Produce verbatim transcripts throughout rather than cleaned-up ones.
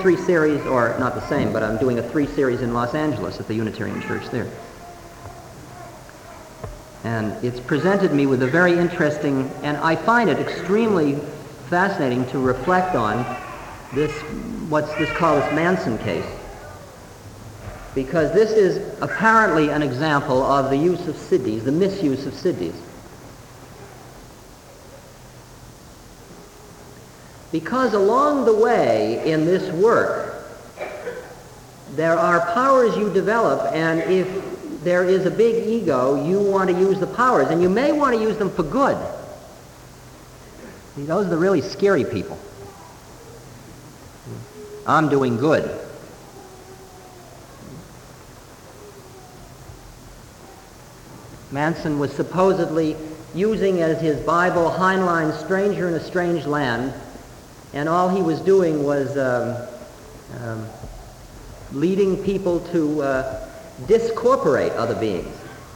three series, or not the same, but I'm doing a three series in Los Angeles at the Unitarian Church there. And it's presented me with a very interesting, and I find it extremely fascinating to reflect on this, what's this called this Manson case. Because this is apparently an example of the use of siddhis, the misuse of siddhis. Because along the way in this work, there are powers you develop, and if there is a big ego, you want to use the powers, and you may want to use them for good. See, those are the really scary people. I'm doing good. Manson was supposedly using as his Bible Heinlein's Stranger in a Strange Land, and all he was doing was um, um, leading people to uh, discorporate other beings.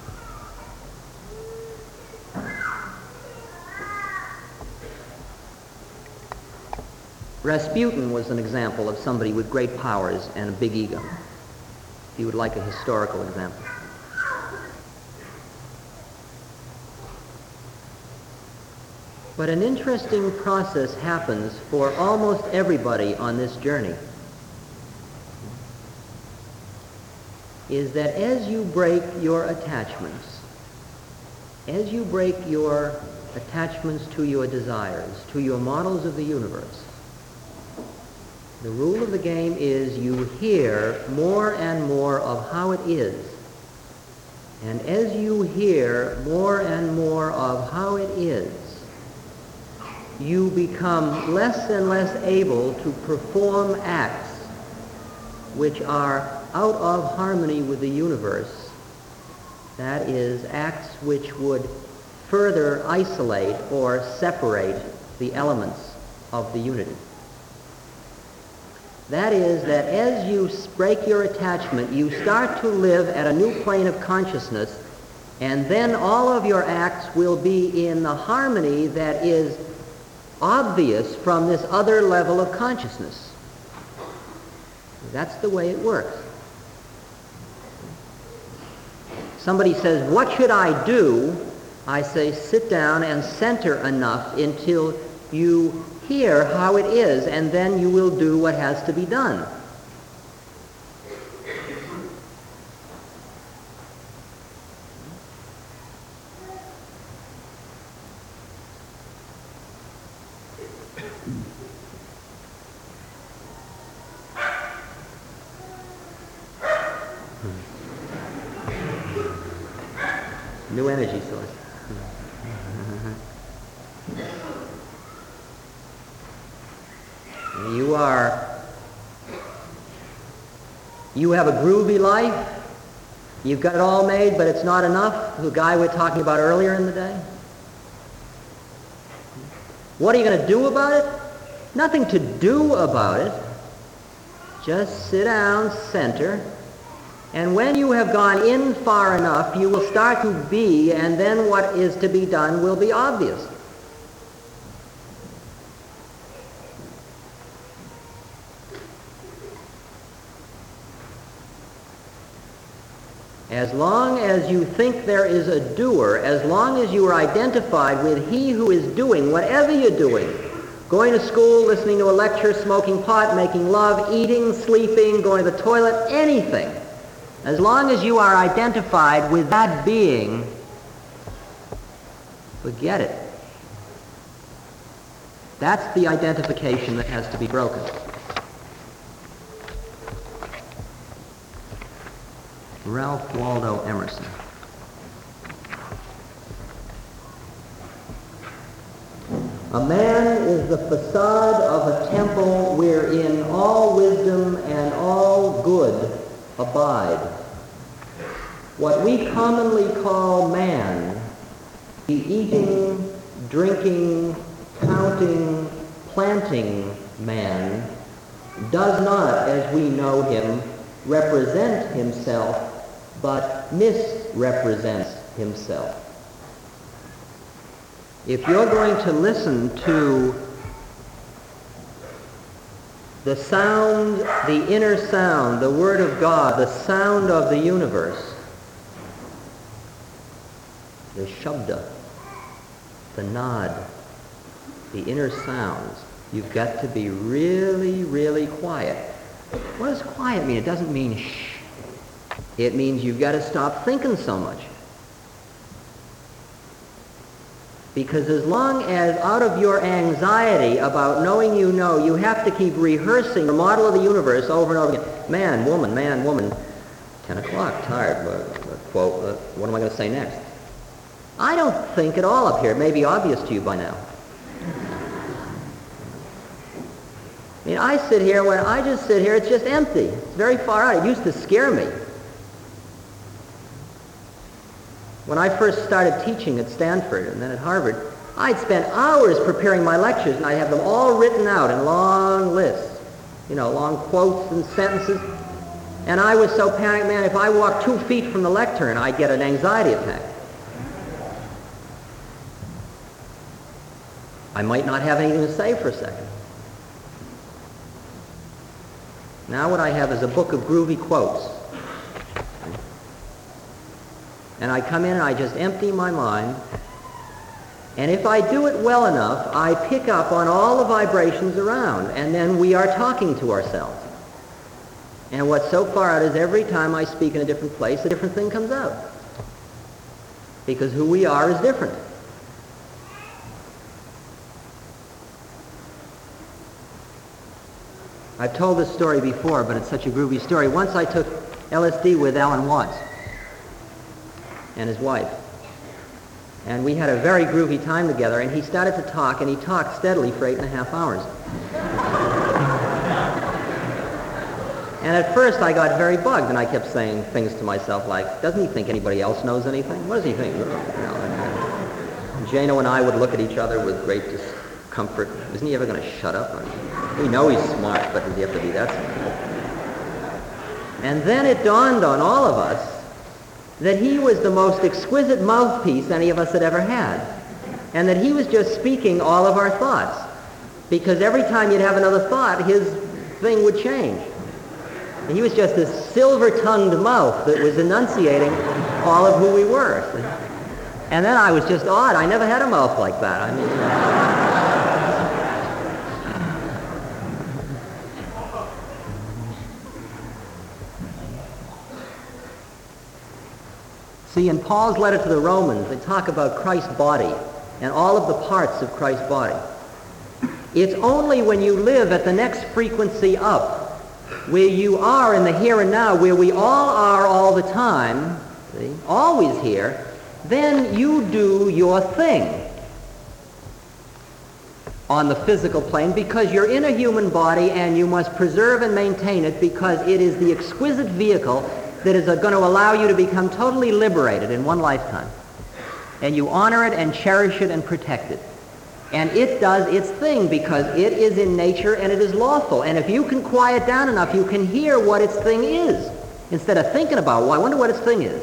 Rasputin was an example of somebody with great powers and a big ego, if you would like a historical example. But an interesting process happens for almost everybody on this journey, is that as you break your attachments, as you break your attachments to your desires, to your models of the universe, the rule of the game is you hear more and more of how it is. And as you hear more and more of how it is, you become less and less able to perform acts which are out of harmony with the universe. That is, acts which would further isolate or separate the elements of the unity. That is, that as you break your attachment, you start to live at a new plane of consciousness, and then all of your acts will be in the harmony that is obvious from this other level of consciousness. That's the way it works. Somebody says, "What should I do?" I say, sit down and center enough until you hear how it is, and then you will do what has to be done. New energy source. You are, you have a groovy life, you've got it all made, but it's not enough, the guy we were talking about earlier in the day. What are you going to do about it? Nothing to do about it. Just sit down, center, and when you have gone in far enough, you will start to be, and then what is to be done will be obvious. As long as you think there is a doer, as long as you are identified with he who is doing whatever you're doing, going to school, listening to a lecture, smoking pot, making love, eating, sleeping, going to the toilet, anything, as long as you are identified with that being, forget it. That's the identification that has to be broken. Ralph Waldo Emerson. A man is the facade of a temple wherein all wisdom and all good abide. What we commonly call man, the eating, drinking, counting, planting man, does not, as we know him, represent himself, but misrepresents himself. If you're going to listen to the sound, the inner sound, the Word of God, the sound of the universe, the shabda, the nod, the inner sounds, you've got to be really, really quiet. What does quiet mean? It doesn't mean shh. It means you've got to stop thinking so much. Because as long as out of your anxiety about knowing you know, you have to keep rehearsing the model of the universe over and over again. Man, woman, man, woman. Ten o'clock, tired. What, what, quote, uh, what am I going to say next? I don't think at all up here. It may be obvious to you by now. I mean, I sit here, when I just sit here, it's just empty. It's very far out. It used to scare me. When I first started teaching at Stanford and then at Harvard, I'd spend hours preparing my lectures, and I'd have them all written out in long lists, you know, long quotes and sentences. And I was so panicked, man, if I walked two feet from the lectern, I'd get an anxiety attack. I might not have anything to say for a second. Now what I have is a book of groovy quotes. And I come in and I just empty my mind. And if I do it well enough, I pick up on all the vibrations around. And then we are talking to ourselves. And what's so far out is every time I speak in a different place, a different thing comes out. Because who we are is different. I've told this story before, but it's such a groovy story. Once I took L S D with Alan Watts and his wife. And we had a very groovy time together, and he started to talk, and he talked steadily for eight and a half hours. And at first I got very bugged, and I kept saying things to myself like, doesn't he think anybody else knows anything? What does he think? You know, and Jano and I would look at each other with great discomfort. Isn't he ever going to shut up? We know he's smart, but does he have to be that smart? And then it dawned on all of us that he was the most exquisite mouthpiece any of us had ever had. And that he was just speaking all of our thoughts. Because every time you'd have another thought, his thing would change. And he was just this silver-tongued mouth that was enunciating all of who we were. And then I was just awed. I never had a mouth like that. I mean... See, in Paul's letter to the Romans, they talk about Christ's body and all of the parts of Christ's body. It's only when you live at the next frequency up, where you are in the here and now, where we all are all the time, see, always here, then you do your thing on the physical plane, because you're in a human body and you must preserve and maintain it, because it is the exquisite vehicle that is going to allow you to become totally liberated in one lifetime. And you honor it and cherish it and protect it. And it does its thing because it is in nature and it is lawful. And if you can quiet down enough, you can hear what its thing is instead of thinking about, well, I wonder what its thing is.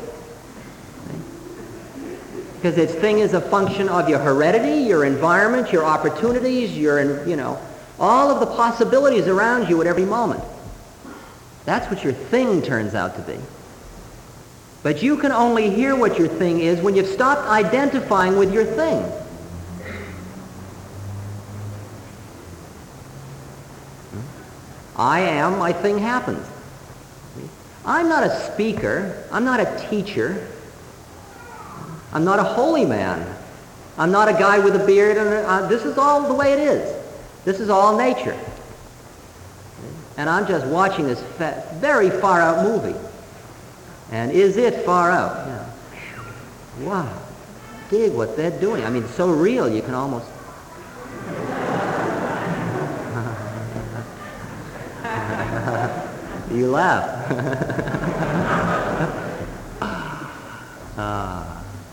Because its thing is a function of your heredity, your environment, your opportunities, your, you know, all of the possibilities around you at every moment. That's what your thing turns out to be. But you can only hear what your thing is when you've stopped identifying with your thing. I am, my thing happens. I'm not a speaker. I'm not a teacher. I'm not a holy man. I'm not a guy with a beard. And a, uh, this is all the way it is. This is all nature. And I'm just watching this fa- very far out movie. And is it far out? Yeah. Wow. Dig what they're doing. I mean, it's so real you can almost... You laugh. ah.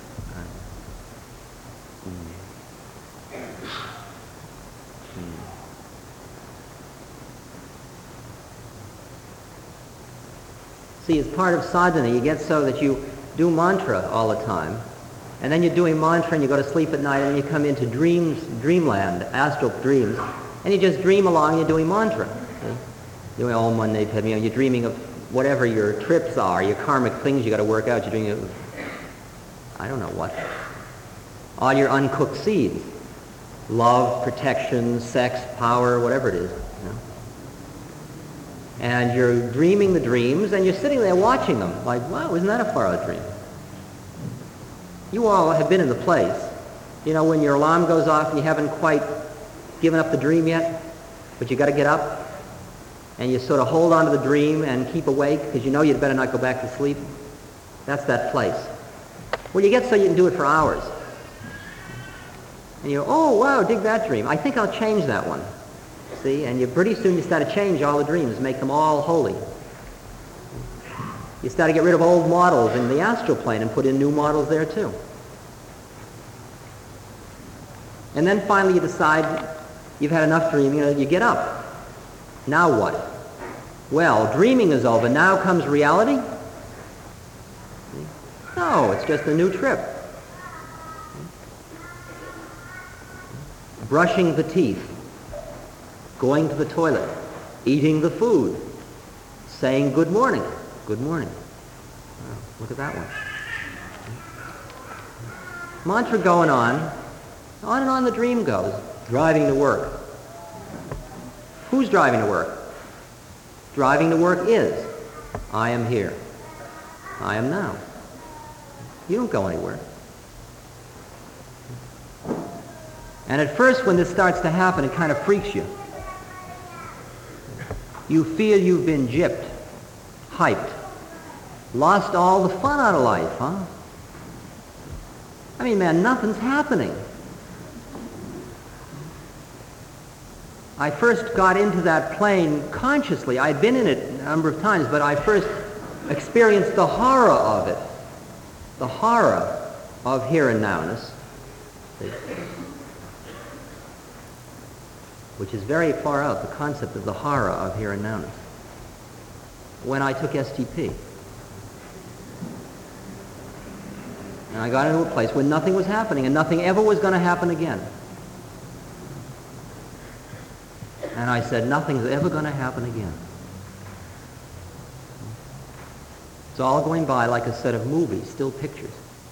See, as part of sadhana, you get so that you do mantra all the time, and then you're doing mantra and you go to sleep at night, and then you come into dreams, dreamland, astral dreams, and you just dream along, you're doing mantra. See? You're all Monday, you know, you're dreaming of whatever your trips are, your karmic things you got to work out. You're dreaming of, I don't know what. All your uncooked seeds. Love, protection, sex, power, whatever it is. You know? And you're dreaming the dreams, and you're sitting there watching them, like, wow, isn't that a far-out dream? You all have been in the place. You know, when your alarm goes off and you haven't quite given up the dream yet, but you got to get up, and you sort of hold on to the dream and keep awake because you know you'd better not go back to sleep. That's that place. Well, you get so you can do it for hours. And you go, oh, wow, dig that dream. I think I'll change that one. See? And you pretty soon you start to change all the dreams, make them all holy. You start to get rid of old models in the astral plane and put in new models there too. And then finally you decide you've had enough dreaming, you know, you get up. Now what? Well, dreaming is over. Now comes reality? No, it's just a new trip. Brushing the teeth, going to the toilet, eating the food, saying good morning. Good morning. Wow, look at that one. Mantra going on. On and on the dream goes. Driving to work. Who's driving to work? Driving to work is, I am here. I am now. You don't go anywhere. And at first when this starts to happen, it kind of freaks you. You feel you've been gypped, hyped, lost all the fun out of life, huh? I mean, man, nothing's happening. I first got into that plane consciously. I'd been in it a number of times, but I first experienced the horror of it. The horror of here and nowness, which is very far out, the concept of the horror of here and nowness, when I took S T P. And I got into a place where nothing was happening and nothing ever was going to happen again. And I said, nothing's ever going to happen again. It's all going by like a set of movies, still pictures.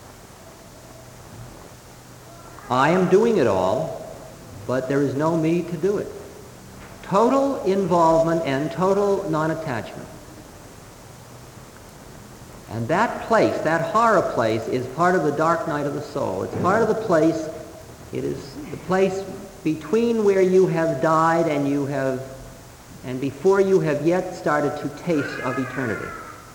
I am doing it all, but there is no me to do it. Total involvement and total non-attachment. And that place, that horror place, is part of the dark night of the soul. It's part of the place, it is the place between where you have died and you have, and before you have yet started to taste of eternity.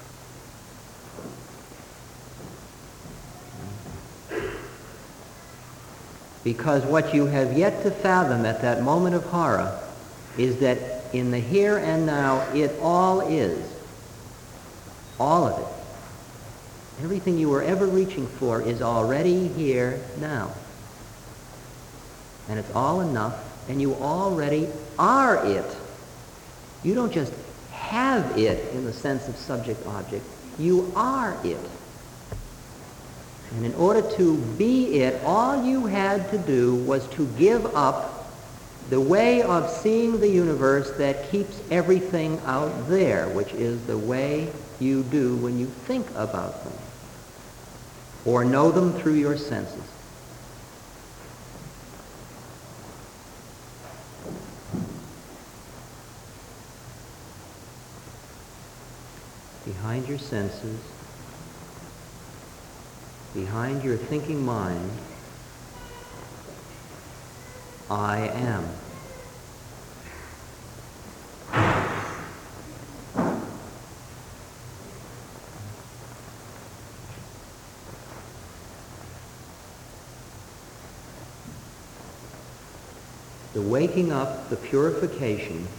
Because what you have yet to fathom at that moment of horror is that in the here and now, it all is. All of it. Everything you were ever reaching for is already here now. And it's all enough, and you already are it. You don't just have it in the sense of subject-object. You are it. And in order to be it, all you had to do was to give up the way of seeing the universe that keeps everything out there, which is the way you do when you think about them or know them through your senses. Behind your senses, behind your thinking mind, I am. The waking up, the purification,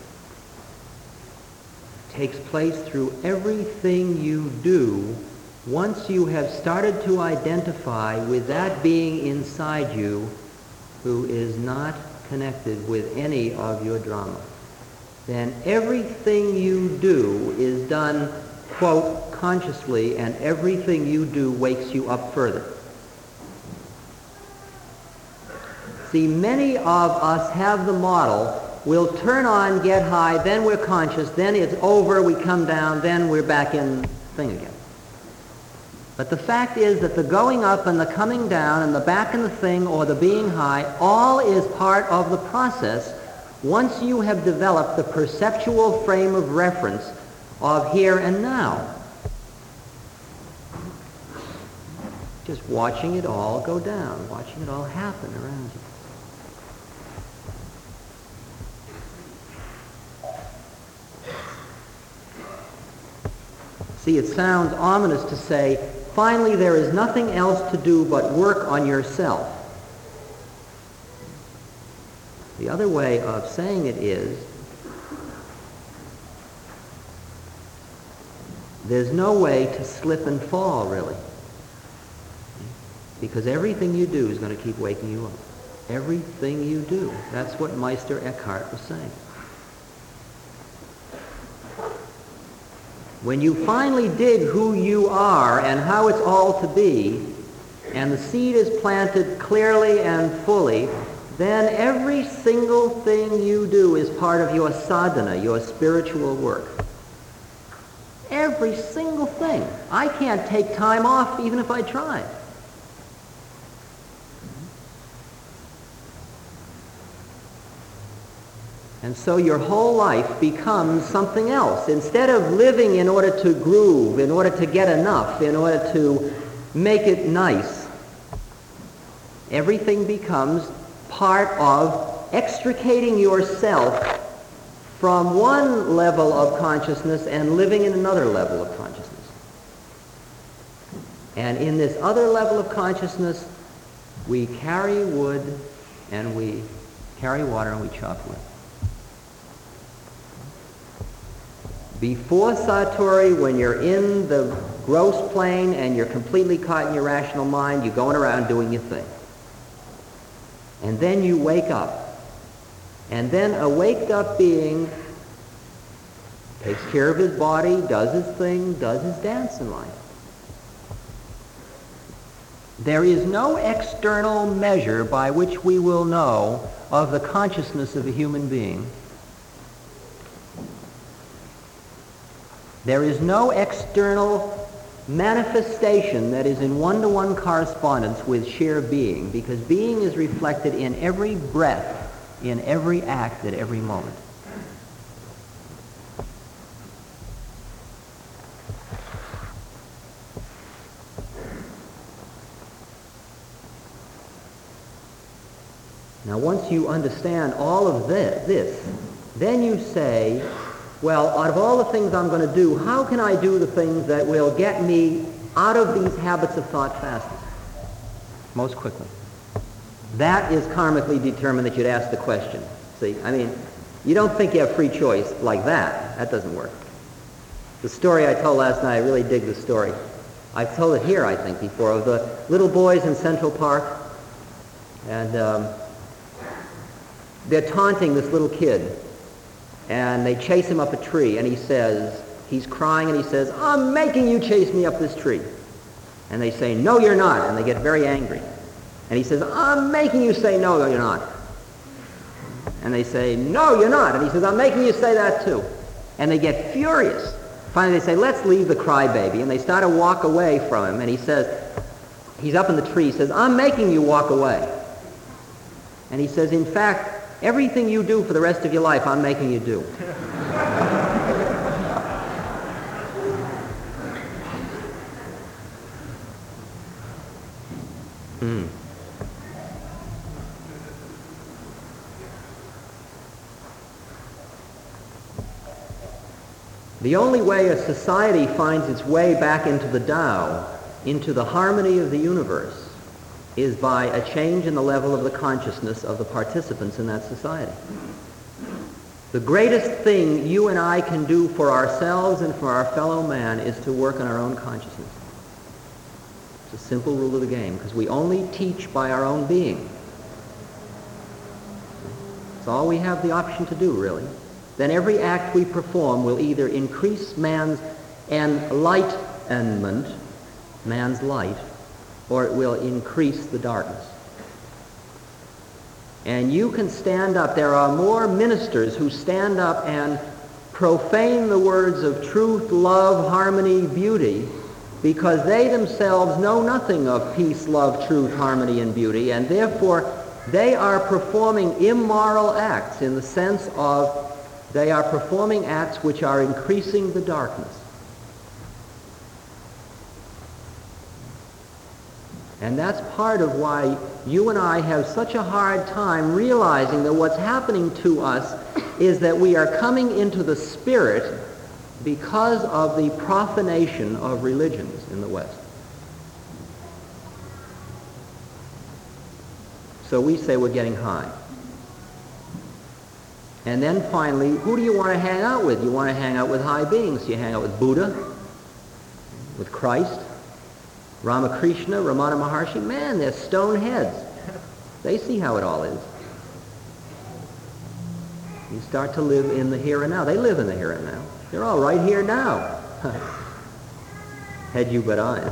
takes place through everything you do once you have started to identify with that being inside you who is not connected with any of your drama. Then everything you do is done, quote, consciously, and everything you do wakes you up further. See, many of us have the model we'll turn on, get high, then we're conscious, then it's over, we come down, then we're back in thing again. But the fact is that the going up and the coming down and the back in the thing or the being high, all is part of the process once you have developed the perceptual frame of reference of here and now. Just watching it all go down, watching it all happen around you. See, it sounds ominous to say, finally there is nothing else to do but work on yourself. The other way of saying it is, there's no way to slip and fall, really. Because everything you do is going to keep waking you up. Everything you do. That's what Meister Eckhart was saying. When you finally dig who you are and how it's all to be, and the seed is planted clearly and fully, then every single thing you do is part of your sadhana, your spiritual work. Every single thing. I can't take time off even if I tried. And so your whole life becomes something else. Instead of living in order to groove, in order to get enough, in order to make it nice, everything becomes part of extricating yourself from one level of consciousness and living in another level of consciousness. And in this other level of consciousness, we carry wood and we carry water and we chop wood. Before Satori, when you're in the gross plane and you're completely caught in your rational mind, you're going around doing your thing. And then you wake up. And then a waked up being takes care of his body, does his thing, does his dance in life. There is no external measure by which we will know of the consciousness of a human being. There is no external manifestation that is in one-to-one correspondence with sheer being, because being is reflected in every breath, in every act, at every moment. Now, once you understand all of this, this, then you say, well, out of all the things I'm going to do, how can I do the things that will get me out of these habits of thought fastest, most quickly? That is karmically determined that you'd ask the question. See, I mean, you don't think you have free choice like that. That doesn't work. The story I told last night, I really dig the story. I've told it here, I think, before, of the little boys in Central Park. And um, they're taunting this little kid. And they chase him up a tree, and he says, he's crying, and he says, I'm making you chase me up this tree. And they say, no, you're not. And they get very angry. And he says, I'm making you say, no, you're not. And they say, no, you're not. And he says, I'm making you say that too. And they get furious. Finally, they say, let's leave the crybaby. And they start to walk away from him. And he says, he's up in the tree. He says, I'm making you walk away. And he says, in fact, everything you do for the rest of your life, I'm making you do. Hmm. The only way a society finds its way back into the Tao, into the harmony of the universe, is by a change in the level of the consciousness of the participants in that society. The greatest thing you and I can do for ourselves and for our fellow man is to work on our own consciousness. It's a simple rule of the game, because we only teach by our own being. It's all we have the option to do, really. Then every act we perform will either increase man's enlightenment, man's light, or it will increase the darkness. And you can stand up. There are more ministers who stand up and profane the words of truth, love, harmony, beauty, because they themselves know nothing of peace, love, truth, harmony, and beauty, and therefore they are performing immoral acts in the sense of they are performing acts which are increasing the darkness. And that's part of why you and I have such a hard time realizing that what's happening to us is that we are coming into the spirit because of the profanation of religions in the West. So we say we're getting high. And then finally, who do you want to hang out with? You want to hang out with high beings. You hang out with Buddha, with Christ, Ramakrishna, Ramana Maharshi. Man, they're stone heads. They see how it all is. You start to live in the here and now. They live in the here and now. They're all right here now. Had you but I.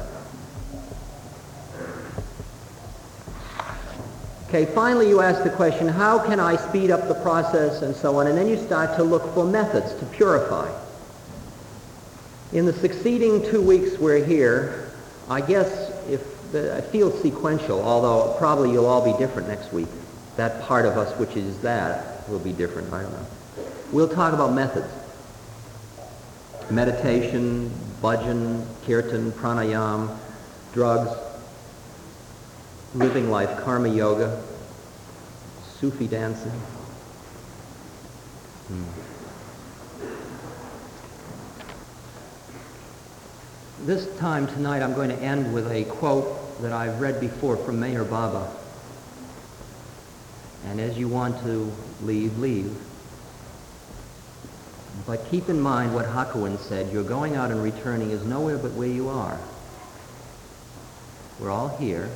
Okay, finally you ask the question, how can I speed up the process and so on, and then you start to look for methods to purify. In the succeeding two weeks we're here, I guess if the, I feel sequential, although probably you'll all be different next week. That part of us which is that will be different, I don't know. We'll talk about methods. Meditation, bhajan, kirtan, pranayam, drugs, living life, karma yoga, Sufi dancing. Hmm. This time tonight I'm going to end with a quote that I've read before from Meher Baba. And as you want to leave, leave. But keep in mind what Hakuin said, your going out and returning is nowhere but where you are. We're all here.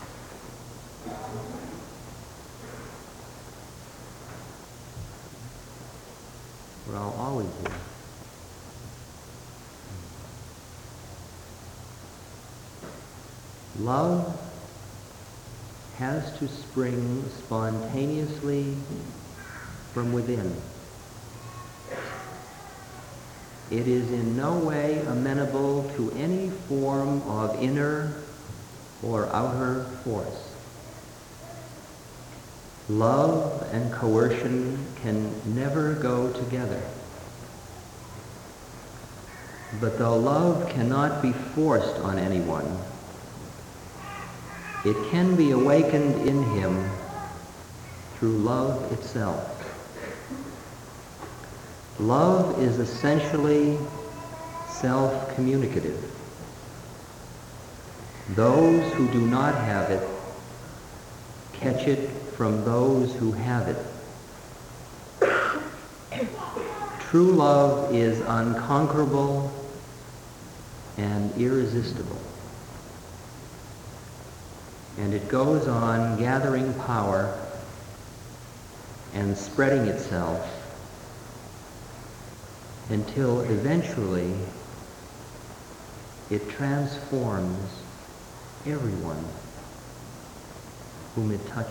We're all always here. Love has to spring spontaneously from within. It is in no way amenable to any form of inner or outer force. Love and coercion can never go together. But though love cannot be forced on anyone, it can be awakened in him through love itself. Love is essentially self-communicative. Those who do not have it catch it from those who have it. True love is unconquerable and irresistible. And it goes on gathering power and spreading itself until eventually it transforms everyone whom it touches.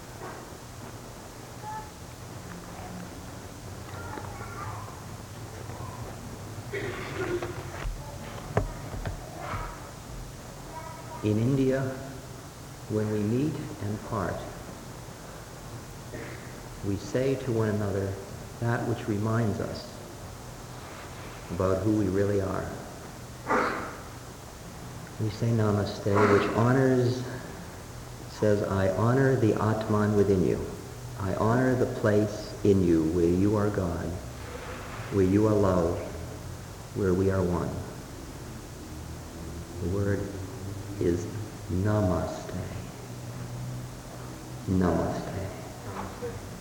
In India, when we meet and part, we say to one another that which reminds us about who we really are. We say namaste, which honors, says, I honor the Atman within you. I honor the place in you where you are God, where you are love, where we are one. The word is namaste. Namaste.